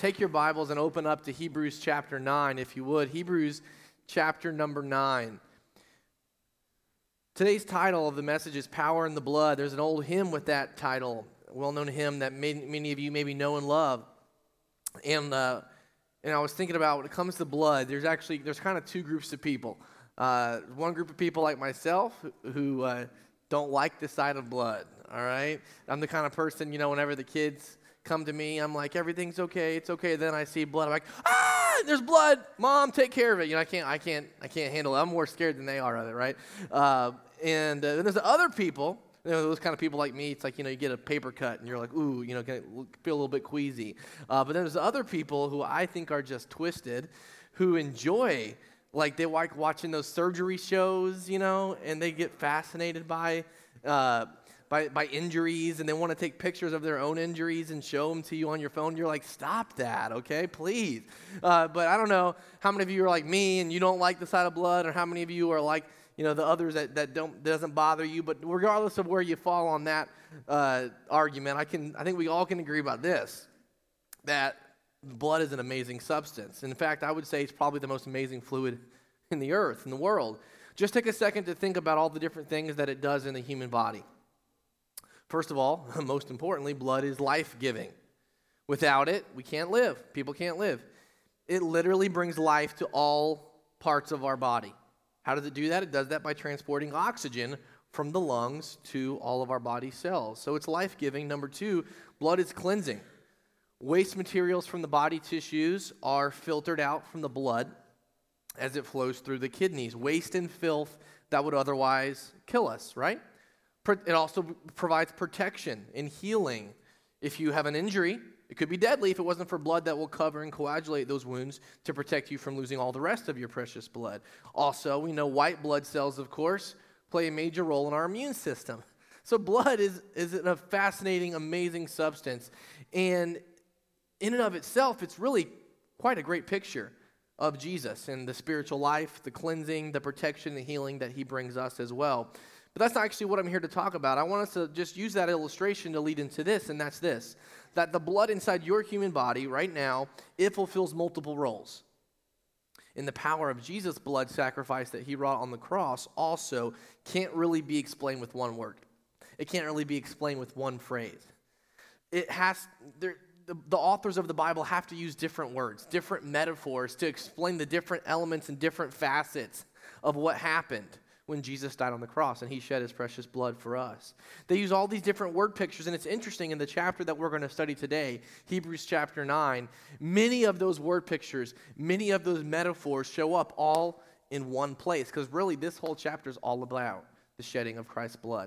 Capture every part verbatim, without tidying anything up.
take your Bibles and open up to Hebrews chapter nine, if you would. Hebrews chapter number nine. Today's title of the message is Power in the Blood. There's an old hymn with that title, a well-known hymn that many, many of you maybe know and love. And uh, and I was thinking about when it comes to blood, there's actually, there's kind of two groups of people. Uh, one group of people like myself who uh, don't like the sight of blood, all right? I'm the kind of person, you know, whenever the kids come to me, I'm like, everything's okay, it's okay. Then I see blood, I'm like, ah, there's blood. Mom, take care of it. You know, I can't, I can't, I can't handle it. I'm more scared than they are of it, right? Uh, and uh, then there's other people, you know, those kind of people like me. It's like, you know, you get a paper cut and you're like, ooh, you know, feel a little bit queasy. Uh, but then there's other people who I think are just twisted, who enjoy, like they like watching those surgery shows, you know, and they get fascinated by. Uh, By, by injuries, and they want to take pictures of their own injuries and show them to you on your phone. You're like, stop that, okay, please. Uh, but I don't know how many of you are like me and you don't like the sight of blood, or how many of you are like, you know, the others that, that don't doesn't bother you. But regardless of where you fall on that uh, argument, I can I think we all can agree about this, that blood is an amazing substance. In fact, I would say it's probably the most amazing fluid in the earth, in the world. Just take a second to think about all the different things that it does in the human body. First of all, most importantly, blood is life-giving. Without it, we can't live. People can't live. It literally brings life to all parts of our body. How does it do that? It does that by transporting oxygen from the lungs to all of our body cells. So it's life-giving. Number two, blood is cleansing. Waste materials from the body tissues are filtered out from the blood as it flows through the kidneys. Waste and filth that would otherwise kill us, right? It also provides protection and healing. If you have an injury, it could be deadly if it wasn't for blood that will cover and coagulate those wounds to protect you from losing all the rest of your precious blood. Also, we know white blood cells, of course, play a major role in our immune system. So blood is, is a fascinating, amazing substance. And in and of itself, it's really quite a great picture of Jesus and the spiritual life, the cleansing, the protection, the healing that he brings us as well. But that's not actually what I'm here to talk about. I want us to just use that illustration to lead into this, and that's this, that the blood inside your human body right now, it fulfills multiple roles. And the power of Jesus' blood sacrifice that he wrought on the cross also can't really be explained with one word. It can't really be explained with one phrase. It has, there, the, the authors of the Bible have to use different words, different metaphors to explain the different elements and different facets of what happened when Jesus died on the cross and he shed his precious blood for us. They use all these different word pictures, and it's interesting in the chapter that we're going to study today, Hebrews chapter nine, many of those word pictures, many of those metaphors show up all in one place, because really this whole chapter is all about the shedding of Christ's blood.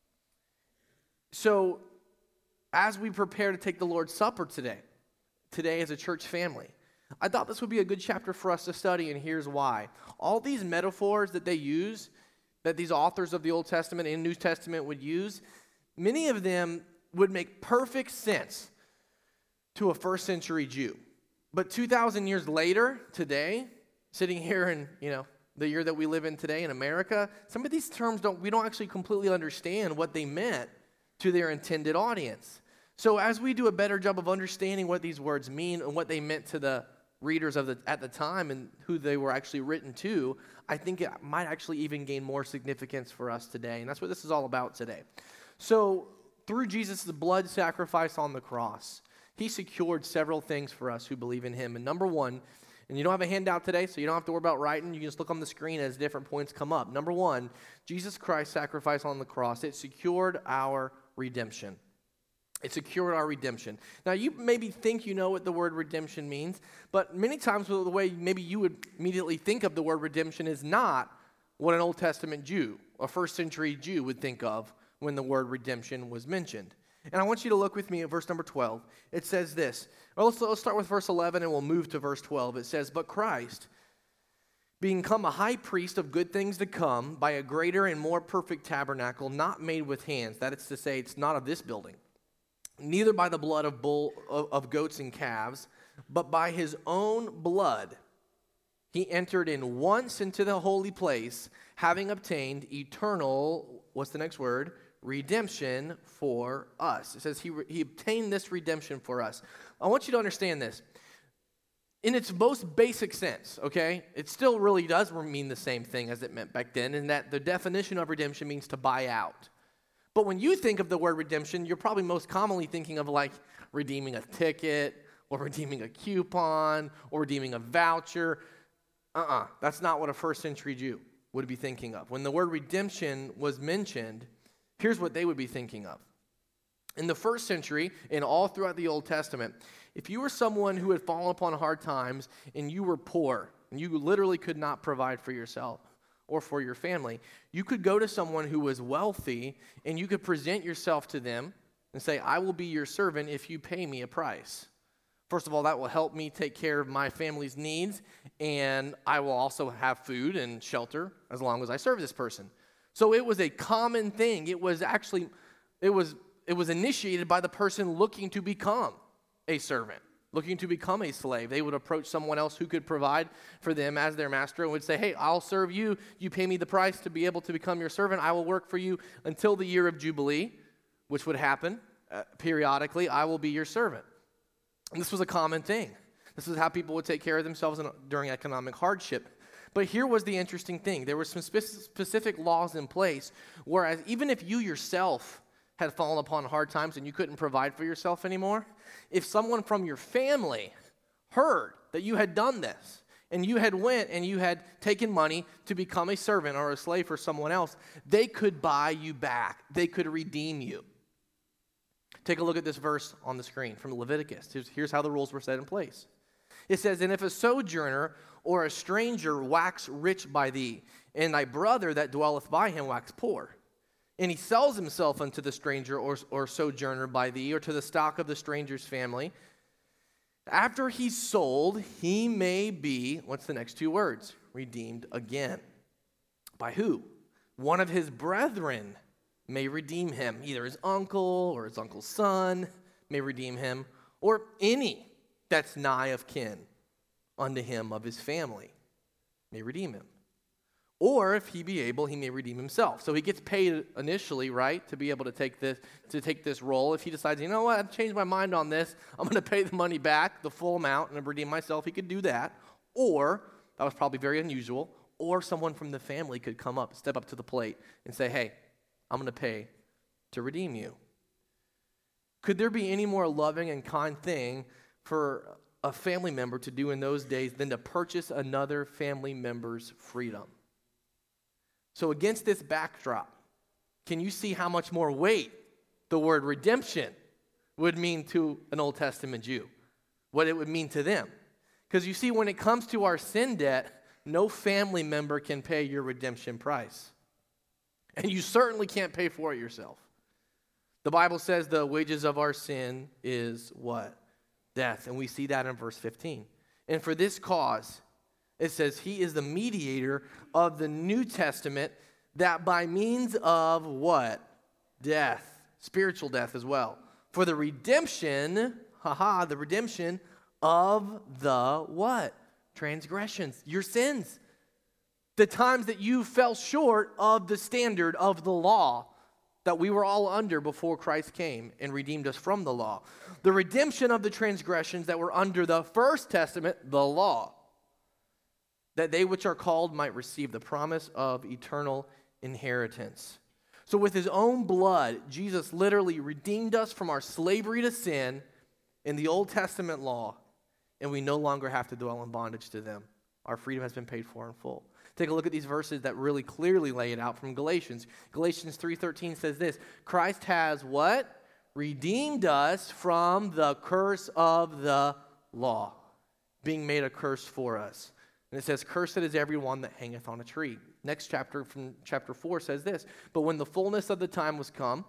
So as we prepare to take the Lord's Supper today, today as a church family, I thought this would be a good chapter for us to study, and here's why. All these metaphors that they use, that these authors of the Old Testament and New Testament would use, many of them would make perfect sense to a first century Jew. But two thousand years later, today, sitting here in, you know, the year that we live in today in America, some of these terms don't, we don't actually completely understand what they meant to their intended audience. So as we do a better job of understanding what these words mean and what they meant to the readers of the at the time and who they were actually written to, I think it might actually even gain more significance for us today. And that's what this is all about today. So through Jesus' blood sacrifice on the cross, he secured several things for us who believe in him. And number one, and you don't have a handout today, so you don't have to worry about writing. You can just look on the screen as different points come up. Number one, Jesus Christ's sacrifice on the cross, it secured our redemption. It secured our redemption. Now, you maybe think you know what the word redemption means, but many times the way maybe you would immediately think of the word redemption is not what an Old Testament Jew, a first century Jew would think of when the word redemption was mentioned. And I want you to look with me at verse number twelve. It says this. Well, let's, let's start with verse eleven and we'll move to verse twelve. It says, "But Christ, being come a high priest of good things to come, by a greater and more perfect tabernacle, not made with hands," that is to say, it's not of this building, "neither by the blood of bull of, of goats and calves, but by his own blood he entered in once into the holy place, having obtained eternal," what's the next word? "Redemption for us." It says he, he obtained this redemption for us. I want you to understand this. in its most basic sense, okay, it still really does mean the same thing as it meant back then, in that the definition of redemption means to buy out. But when you think of the word redemption, you're probably most commonly thinking of like redeeming a ticket or redeeming a coupon or redeeming a voucher. Uh-uh, that's not what a first century Jew would be thinking of. When the word redemption was mentioned, here's what they would be thinking of. In the first century, and all throughout the Old Testament, if you were someone who had fallen upon hard times and you were poor, and you literally could not provide for yourself or for your family, you could go to someone who was wealthy and you could present yourself to them and say, I will be your servant if you pay me a price. First of all, that will help me take care of my family's needs, and I will also have food and shelter as long as I serve this person. So it was a common thing. It was actually, it was, it was initiated by the person looking to become a servant, looking to become a slave. They would approach someone else who could provide for them as their master and would say, hey, I'll serve you. You pay me the price to be able to become your servant. I will work for you until the year of Jubilee, which would happen uh, periodically. I will be your servant. And this was a common thing. This is how people would take care of themselves in, during economic hardship. But here was the interesting thing. There were some spe- specific laws in place, whereas even if you yourself had fallen upon hard times and you couldn't provide for yourself anymore, if someone from your family heard that you had done this, and you had went and you had taken money to become a servant or a slave for someone else, they could buy you back. They could redeem you. Take a look at this verse on the screen from Leviticus. Here's, here's how the rules were set in place. It says, and if a sojourner or a stranger wax rich by thee, and thy brother that dwelleth by him wax poor, and he sells himself unto the stranger or, or sojourner by thee, or to the stock of the stranger's family, after he's sold, he may be, what's the next two words? Redeemed again. By who? One of his brethren may redeem him. Either his uncle or his uncle's son may redeem him, or any that's nigh of kin unto him of his family may redeem him. Or if he be able, he may redeem himself. So he gets paid initially, right, to be able to take this to take this role. If he decides, you know what, I've changed my mind on this, I'm going to pay the money back, the full amount, and redeem myself, he could do that. Or, that was probably very unusual, or someone from the family could come up, step up to the plate, and say, hey, I'm going to pay to redeem you. Could there be any more loving and kind thing for a family member to do in those days than to purchase another family member's freedom? So against this backdrop, can you see how much more weight the word redemption would mean to an Old Testament Jew? What it would mean to them? Because you see, when it comes to our sin debt, no family member can pay your redemption price. And you certainly can't pay for it yourself. The Bible says the wages of our sin is what? Death. And we see that in verse fifteen. And for this cause, it says, he is the mediator of the New Testament, that by means of what? Death. Spiritual death as well. For the redemption, haha, the redemption of the what? Transgressions. Your sins. The times that you fell short of the standard of the law that we were all under before Christ came and redeemed us from the law. The redemption of the transgressions that were under the first testament, the law, that they which are called might receive the promise of eternal inheritance. So with his own blood, Jesus literally redeemed us from our slavery to sin in the Old Testament law, and we no longer have to dwell in bondage to them. Our freedom has been paid for in full. Take a look at these verses that really clearly lay it out from Galatians. Galatians three thirteen says this, Christ has what? Redeemed us from the curse of the law, being made a curse for us. And it says, cursed is everyone that hangeth on a tree. Next chapter from chapter four says this, but when the fullness of the time was come,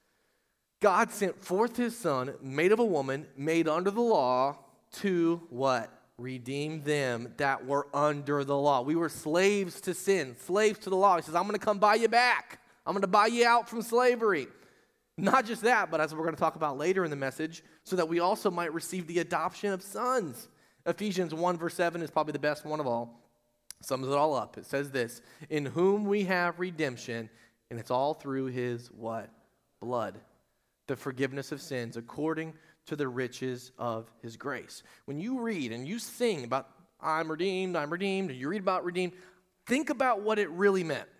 God sent forth his son, made of a woman, made under the law, to what? Redeem them that were under the law. We were slaves to sin, slaves to the law. He says, I'm going to come buy you back. I'm going to buy you out from slavery. Not just that, but as we're going to talk about later in the message, so that we also might receive the adoption of sons. Ephesians one verse seven is probably the best one of all. Sums it all up. It says this, in whom we have redemption, and it's all through his what? Blood. The forgiveness of sins according to the riches of his grace. When you read and you sing about, I'm redeemed, I'm redeemed, and you read about redeemed, think about what it really meant.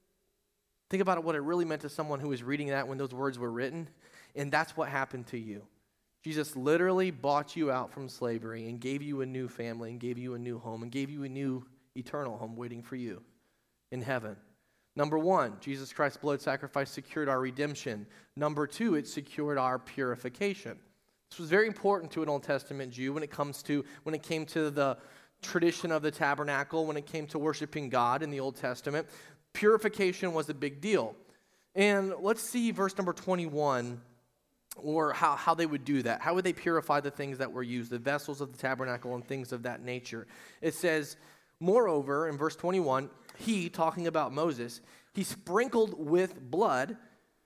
Think about what it really meant to someone who was reading that when those words were written, and that's what happened to you. Jesus literally bought you out from slavery and gave you a new family and gave you a new home and gave you a new eternal home waiting for you in heaven. Number one, Jesus Christ's blood sacrifice secured our redemption. Number two, it secured our purification. This was very important to an Old Testament Jew when it comes to when it came to the tradition of the tabernacle, when it came to worshiping God in the Old Testament. Purification was a big deal. And let's see verse number twenty-one, or how, how they would do that. How would they purify the things that were used, the vessels of the tabernacle and things of that nature? It says, moreover, in verse twenty-one, he, talking about Moses, he sprinkled with blood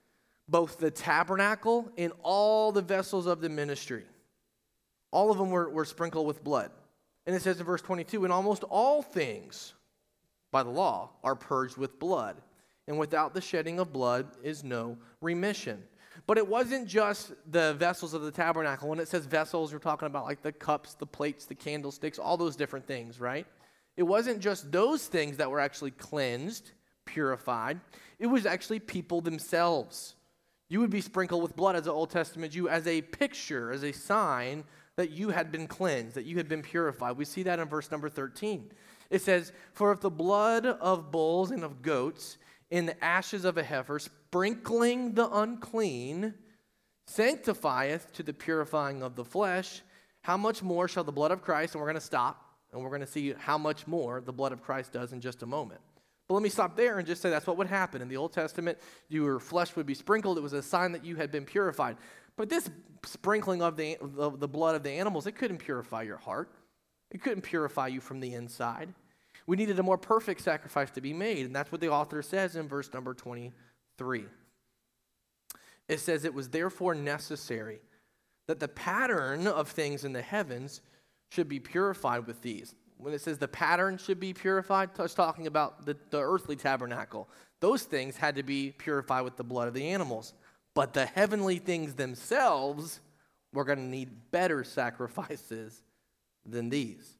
both the tabernacle and all the vessels of the ministry. All of them were, were sprinkled with blood. And it says in verse twenty-two, and almost all things by the law are purged with blood, and without the shedding of blood is no remission. But it wasn't just the vessels of the tabernacle. When it says vessels, we're talking about like the cups, the plates, the candlesticks, all those different things, right? It wasn't just those things that were actually cleansed, purified. It was actually people themselves. You would be sprinkled with blood as an Old Testament Jew as a picture, as a sign that you had been cleansed, that you had been purified. We see that in verse number thirteen. It says, for if the blood of bulls and of goats in the ashes of a heifer, sprinkling the unclean, sanctifieth to the purifying of the flesh, how much more shall the blood of Christ, and we're going to stop, and we're going to see how much more the blood of Christ does in just a moment. But let me stop there and just say that's what would happen. In the Old Testament, your flesh would be sprinkled. It was a sign that you had been purified. But this sprinkling of the, of the blood of the animals, it couldn't purify your heart. It couldn't purify you from the inside. We needed a more perfect sacrifice to be made, and that's what the author says in verse number twenty-three. It says, it was therefore necessary that the pattern of things in the heavens should be purified with these. When it says the pattern should be purified, it's talking about the, the earthly tabernacle. Those things had to be purified with the blood of the animals. But the heavenly things themselves were going to need better sacrifices than these.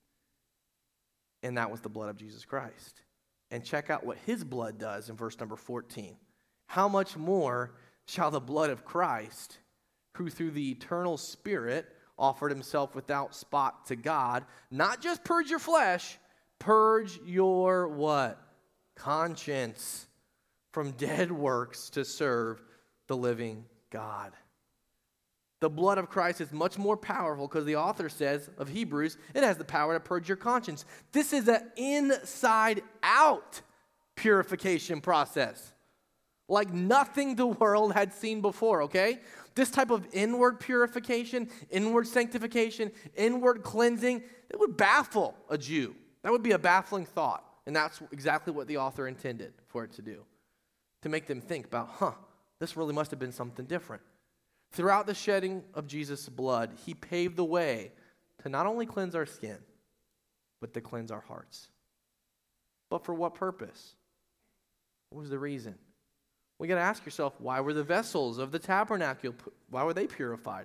And that was the blood of Jesus Christ. And check out what his blood does in verse number fourteen. How much more shall the blood of Christ, who through the eternal Spirit offered himself without spot to God, not just purge your flesh, purge your what? Conscience from dead works to serve the living God. The blood of Christ is much more powerful because the author says of Hebrews, it has the power to purge your conscience. This is an inside-out purification process, like nothing the world had seen before, okay? This type of inward purification, inward sanctification, inward cleansing, it would baffle a Jew. That would be a baffling thought, and that's exactly what the author intended for it to do, to make them think about, huh, this really must have been something different. Throughout the shedding of Jesus' blood, he paved the way to not only cleanse our skin, but to cleanse our hearts. But for what purpose? What was the reason? We got to ask yourself, why were the vessels of the tabernacle, why were they purified?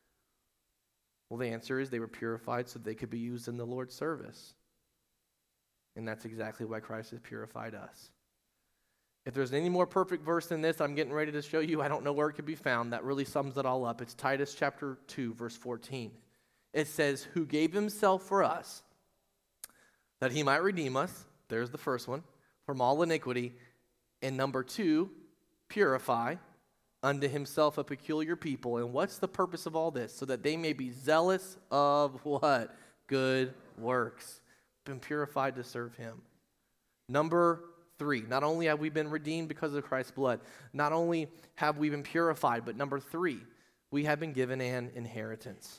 Well, the answer is they were purified so they could be used in the Lord's service. And that's exactly why Christ has purified us. If there's any more perfect verse than this, I'm getting ready to show you. I don't know where it could be found. That really sums it all up. It's Titus chapter two, verse fourteen. It says, who gave himself for us, that he might redeem us, there's the first one, from all iniquity. And number two, purify unto himself a peculiar people. And what's the purpose of all this? So that they may be zealous of what? Good works. Been purified to serve him. Number three, not only have we been redeemed because of Christ's blood, not only have we been purified, but number three, we have been given an inheritance.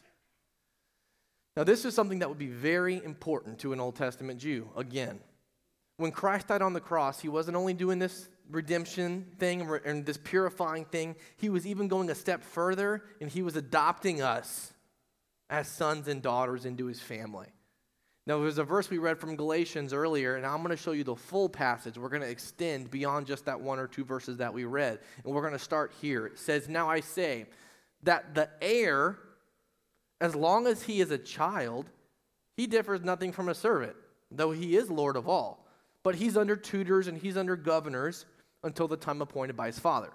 Now, this is something that would be very important to an Old Testament Jew. Again, when Christ died on the cross, he wasn't only doing this redemption thing and this purifying thing, he was even going a step further, and he was adopting us as sons and daughters into his family. Now, there's a verse we read from Galatians earlier, and I'm going to show you the full passage. We're going to extend beyond just that one or two verses that we read, and we're going to start here. It says, now I say that the heir As long as he is a child, he differs nothing from a servant, though he is Lord of all. But he's under tutors and he's under governors until the time appointed by his father.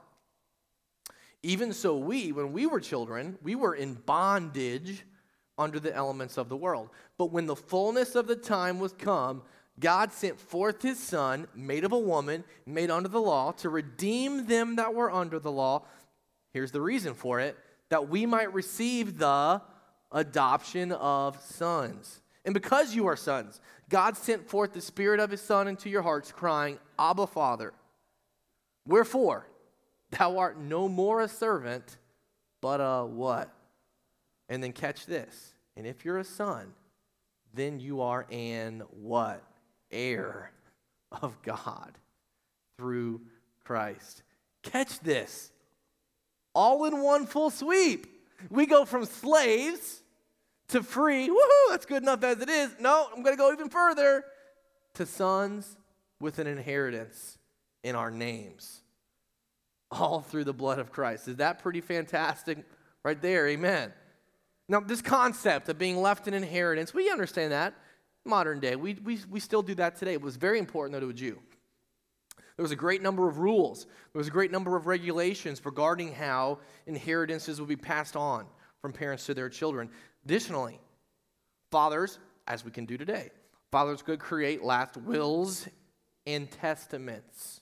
Even so we, when we were children, we were in bondage under the elements of the world. But when the fullness of the time was come, God sent forth his Son, made of a woman, made under the law, to redeem them that were under the law. Here's the reason for it, that we might receive the adoption of sons. And because you are sons, God sent forth the Spirit of his Son into your hearts, crying, Abba, Father. Wherefore, thou art no more a servant, but a what? And then catch this. And if you're a son, then you are an what? Heir of God through Christ. Catch this. All in one full sweep. We go from slaves to free. Woohoo, that's good enough as it is. No, I'm going to go even further. To sons with an inheritance in our names. All through the blood of Christ. Is that pretty fantastic right there? Amen. Now, this concept of being left an inheritance, we understand that. Modern day, we, we, we still do that today. It was very important, though, to a Jew. There was a great number of rules. There was a great number of regulations regarding how inheritances would be passed on from parents to their children. Additionally, fathers, as we can do today, fathers could create last wills and testaments,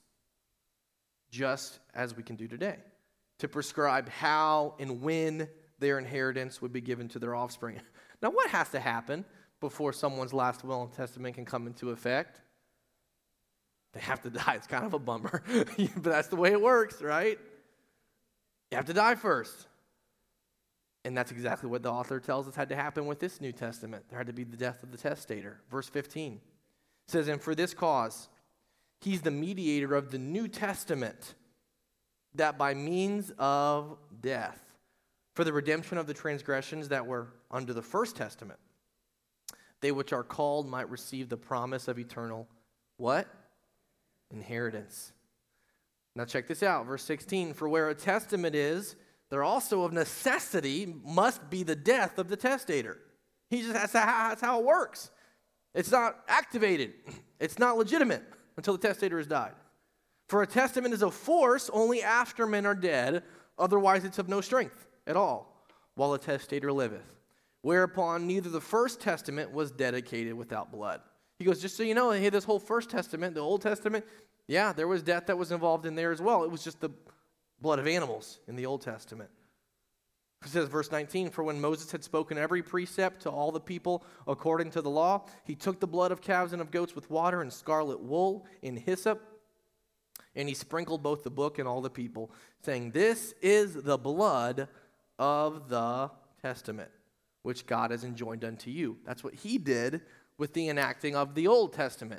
just as we can do today, to prescribe how and when their inheritance would be given to their offspring. Now, what has to happen before someone's last will and testament can come into effect? They have to die. It's kind of a bummer, but that's the way it works, right? You have to die first. And that's exactly what the author tells us had to happen with this New Testament. There had to be the death of the testator. Verse fifteen says, and for this cause, he's the mediator of the New Testament, that by means of death, for the redemption of the transgressions that were under the first testament, they which are called might receive the promise of eternal, what? Inheritance. Now check this out, verse sixteen, for where a testament is, there also of necessity must be the death of the testator. He just that's how, that's how it works. It's not activated. It's not legitimate until the testator has died. For a testament is of force only after men are dead, otherwise it's of no strength at all, while the testator liveth. Whereupon neither the first testament was dedicated without blood. He goes, just so you know, hey, this whole first testament, the Old Testament, yeah, there was death that was involved in there as well. It was just the blood of animals in the Old Testament. It says, verse nineteen, for when Moses had spoken every precept to all the people according to the law, he took the blood of calves and of goats with water and scarlet wool and hyssop, and he sprinkled both the book and all the people, saying, this is the blood of the testament, which God has enjoined unto you. That's what he did with the enacting of the Old Testament.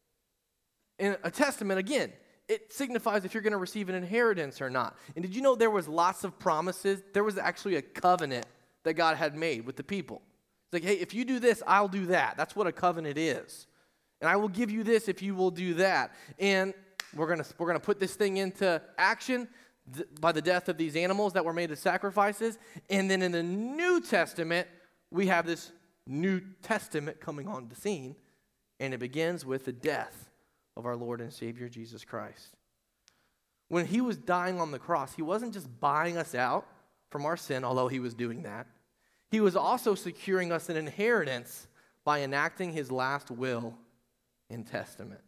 And a testament, again, it signifies if you're going to receive an inheritance or not. And did you know there was lots of promises? There was actually a covenant that God had made with the people. It's like, hey, if you do this, I'll do that. That's what a covenant is. And I will give you this if you will do that. And we're going to we're going to put this thing into action th- by the death of these animals that were made as sacrifices. And then in the New Testament, we have this New Testament coming on the scene, and it begins with the death of our Lord and Savior Jesus Christ. When he was dying on the cross, he wasn't just buying us out from our sin, although he was doing that. He was also securing us an inheritance by enacting his last will and testament.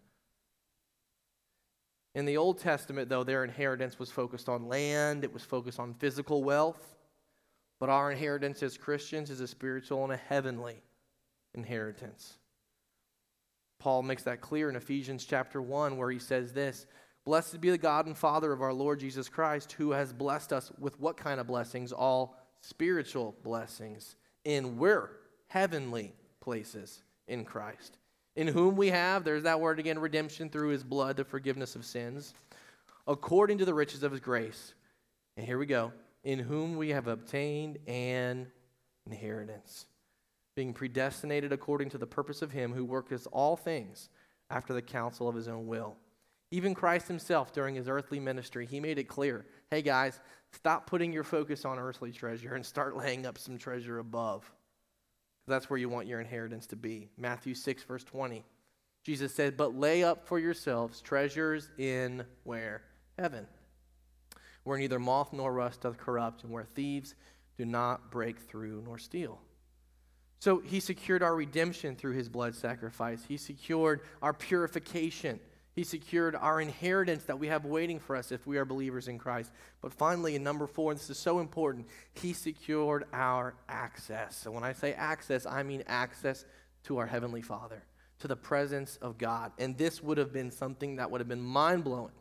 In the Old Testament, though, their inheritance was focused on land, it was focused on physical wealth. But our inheritance as Christians is a spiritual and a heavenly inheritance. Paul makes that clear in Ephesians chapter one, where he says this, blessed be the God and Father of our Lord Jesus Christ, who has blessed us with what kind of blessings? All spiritual blessings in where? Heavenly places in Christ. In whom we have, there's that word again, redemption through his blood, the forgiveness of sins, according to the riches of his grace. And here we go. In whom we have obtained an inheritance, being predestinated according to the purpose of him who worketh all things after the counsel of his own will, Even Christ himself, during his earthly ministry, he made it clear, hey guys, stop putting your focus on earthly treasure and start laying up some treasure above. That's where you want your inheritance to be. Matthew six, verse twenty. Jesus said, but lay up for yourselves treasures in where? Heaven. Where neither moth nor rust doth corrupt, and where thieves do not break through nor steal. So he secured our redemption through his blood sacrifice. He secured our purification. He secured our inheritance that we have waiting for us if we are believers in Christ. But finally, in number four, and this is so important, he secured our access. So when I say access, I mean access to our Heavenly Father, to the presence of God. And this would have been something that would have been mind-blowing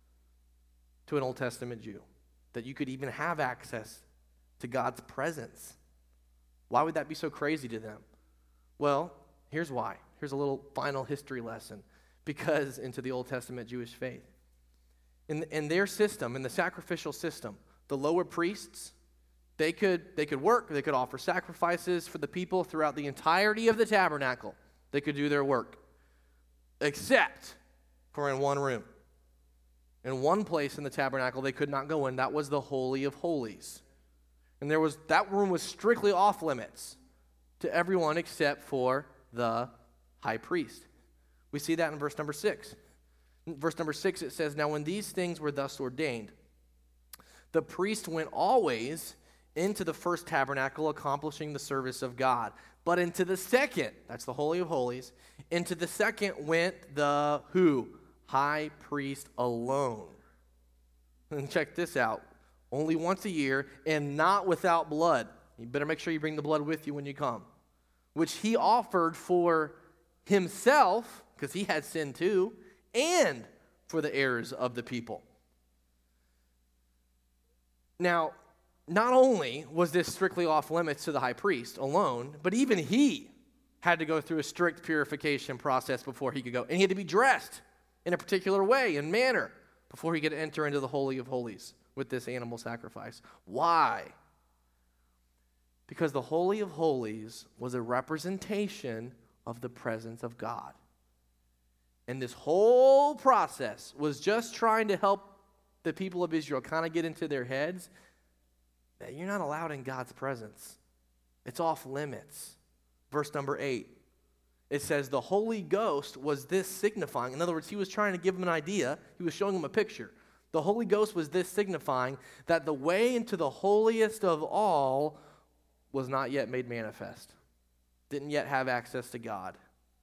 to an Old Testament Jew, that you could even have access to God's presence. Why would that be so crazy to them? Well, here's why. Here's a little final history lesson. Because into the Old Testament Jewish faith. In, in their system, in the sacrificial system, the lower priests, they could, they could work, they could offer sacrifices for the people throughout the entirety of the tabernacle. They could do their work. Except for in one room. In one place in the tabernacle they could not go in. That was the Holy of Holies. And there was that room was strictly off limits to everyone except for the high priest. We see that in verse number six. In verse number six, it says, now when these things were thus ordained, the priest went always into the first tabernacle, accomplishing the service of God. But into the second, that's the Holy of Holies, into the second went the who? High priest alone. And check this out. Only once a year, and not without blood. You better make sure you bring the blood with you when you come. Which he offered for himself, because he had sin too, and for the errors of the people. Now, not only was this strictly off limits to the high priest alone, but even he had to go through a strict purification process before he could go. And he had to be dressed in a particular way and manner before he could enter into the Holy of Holies with this animal sacrifice. Why? Because the Holy of Holies was a representation of the presence of God. And this whole process was just trying to help the people of Israel kind of get into their heads that you're not allowed in God's presence. It's off limits. Verse number eight, it says the Holy Ghost was this signifying. In other words, he was trying to give them an idea. He was showing them a picture. The Holy Ghost was this signifying that the way into the holiest of all was not yet made manifest. Didn't yet have access to God,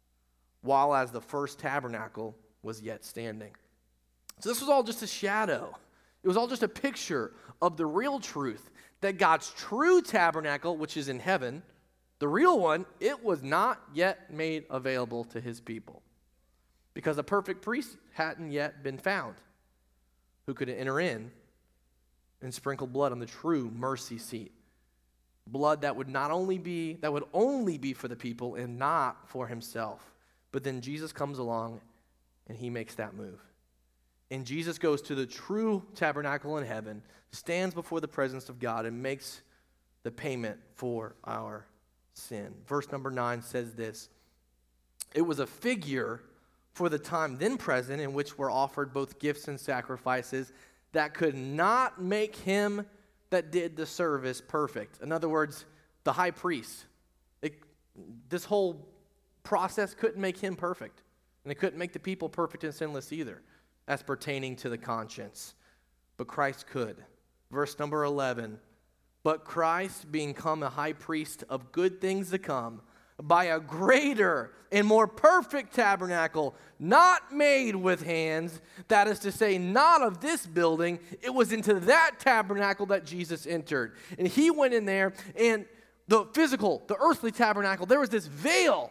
while as the first tabernacle was yet standing. So this was all just a shadow. It was all just a picture of the real truth, that God's true tabernacle, which is in heaven, the real one, it was not yet made available to his people. Because a perfect priest hadn't yet been found who could enter in and sprinkle blood on the true mercy seat. Blood that would not only be, that would only be for the people and not for himself. But then Jesus comes along and he makes that move. And Jesus goes to the true tabernacle in heaven, stands before the presence of God, and makes the payment for our sin. Verse number nine says this: it was a figure for the time then present in which were offered both gifts and sacrifices that could not make him that did the service perfect. In other words, the high priest. It, this whole process couldn't make him perfect. And it couldn't make the people perfect and sinless either, as pertaining to the conscience. But Christ could. Verse number eleven, but Christ, being come a high priest of good things to come, by a greater and more perfect tabernacle, not made with hands, that is to say, not of this building. It was into that tabernacle that Jesus entered. And he went in there, and the physical, the earthly tabernacle, there was this veil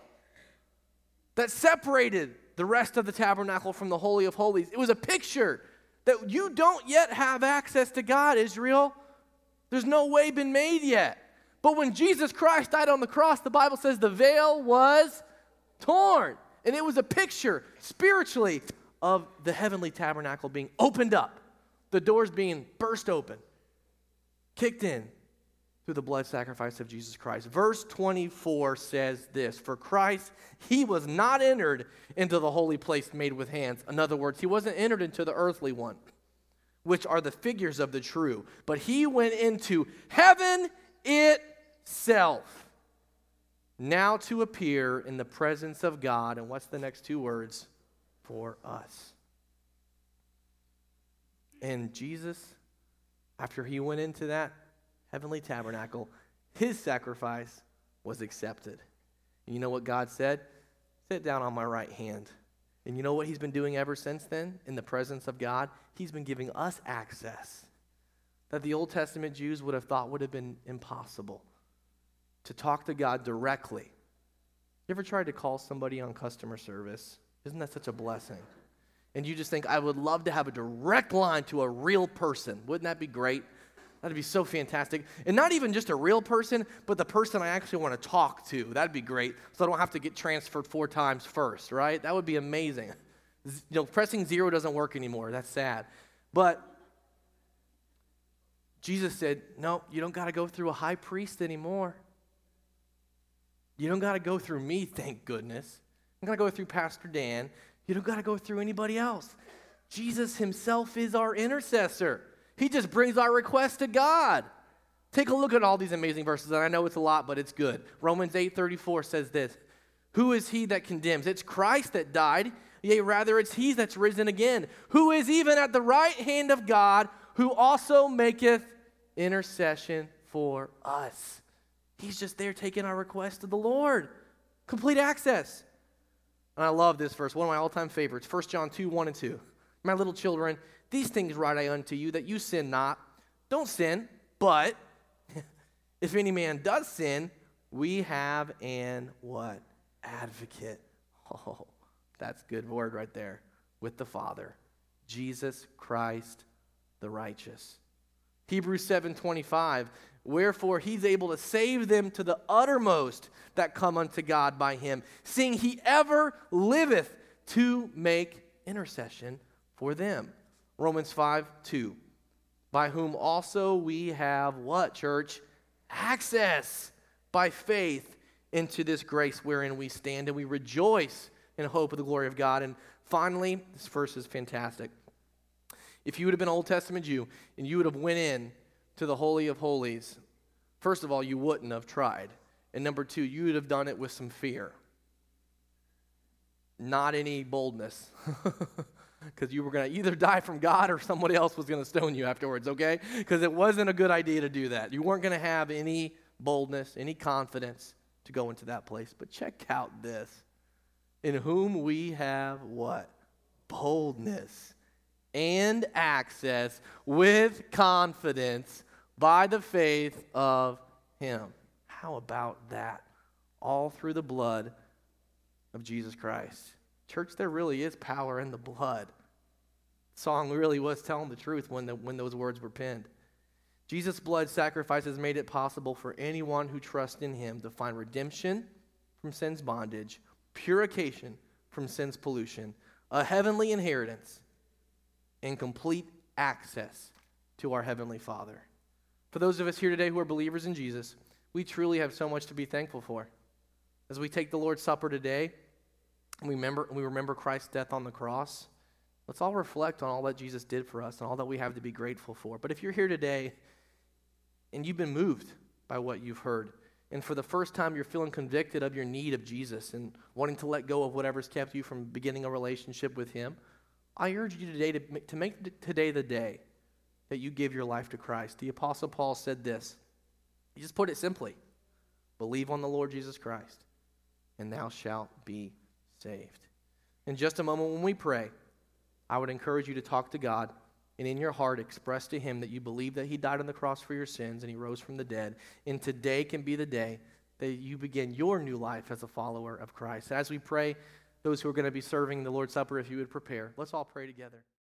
that separated the rest of the tabernacle from the Holy of Holies. It was a picture that you don't yet have access to God, Israel. There's no way been made yet. But when Jesus Christ died on the cross, the Bible says the veil was torn. And it was a picture, spiritually, of the heavenly tabernacle being opened up. The doors being burst open, kicked in, through the blood sacrifice of Jesus Christ. Verse twenty-four says this, "For Christ, he was not entered into the holy place made with hands." In other words, he wasn't entered into the earthly one, which are the figures of the true, but he went into heaven itself, now to appear in the presence of God. And what's the next two words? For us. And Jesus, after he went into that heavenly tabernacle, his sacrifice was accepted. And you know what God said? Sit down on my right hand. And you know what he's been doing ever since then in the presence of God? He's been giving us access that the Old Testament Jews would have thought would have been impossible, to talk to God directly. You ever tried to call somebody on customer service? Isn't that such a blessing? And you just think, I would love to have a direct line to a real person. Wouldn't that be great? That'd be so fantastic. And not even just a real person, but the person I actually want to talk to. That'd be great. So I don't have to get transferred four times first, right? That would be amazing. You know, pressing zero doesn't work anymore. That's sad. But Jesus said, no, you don't got to go through a high priest anymore. You don't got to go through me, thank goodness. I'm going to go through Pastor Dan. You don't got to go through anybody else. Jesus himself is our intercessor. He just brings our request to God. Take a look at all these amazing verses, and I know it's a lot, but it's good. Romans eight thirty-four says this, "Who is he that condemns? It's Christ that died, yea, rather it's he that's risen again, who is even at the right hand of God, who also maketh intercession for us." He's just there taking our request to the Lord. Complete access. And I love this verse, one of my all-time favorites, First John two, one and two. "My little children, these things write I unto you, that you sin not. Don't sin, but if any man does sin, we have an what? Advocate." Oh, that's a good word right there. With the Father, Jesus Christ the righteous. Hebrews seven twenty-five, "Wherefore he's able to save them to the uttermost that come unto God by him, seeing he ever liveth to make intercession for them." Romans five two, "By whom also we have" what, church? "Access by faith into this grace wherein we stand, and we rejoice in hope of the glory of God." And finally, this verse is fantastic. If you would have been an Old Testament Jew and you would have went in to the Holy of Holies, first of all, you wouldn't have tried. And number two, you would have done it with some fear. Not any boldness. Because you were going to either die from God or somebody else was going to stone you afterwards, okay? Because it wasn't a good idea to do that. You weren't going to have any boldness, any confidence to go into that place. But check out this. "In whom we have" what? "Boldness and access with confidence by the faith of him." How about that? All through the blood of Jesus Christ. Church, there really is power in the blood. The song really was telling the truth when, the, when those words were penned. Jesus' blood sacrifice has made it possible for anyone who trusts in him to find redemption from sin's bondage, purification from sin's pollution, a heavenly inheritance, and complete access to our Heavenly Father. For those of us here today who are believers in Jesus, we truly have so much to be thankful for. As we take the Lord's Supper today, and we remember, we remember Christ's death on the cross, let's all reflect on all that Jesus did for us and all that we have to be grateful for. But if you're here today and you've been moved by what you've heard, and for the first time you're feeling convicted of your need of Jesus and wanting to let go of whatever's kept you from beginning a relationship with him, I urge you today to make, to make today the day that you give your life to Christ. The Apostle Paul said this. He just put it simply. Believe on the Lord Jesus Christ, and thou shalt be saved. In just a moment when we pray, I would encourage you to talk to God and in your heart express to him that you believe that he died on the cross for your sins and he rose from the dead. And today can be the day that you begin your new life as a follower of Christ. As we pray, those who are going to be serving the Lord's Supper, if you would prepare, let's all pray together.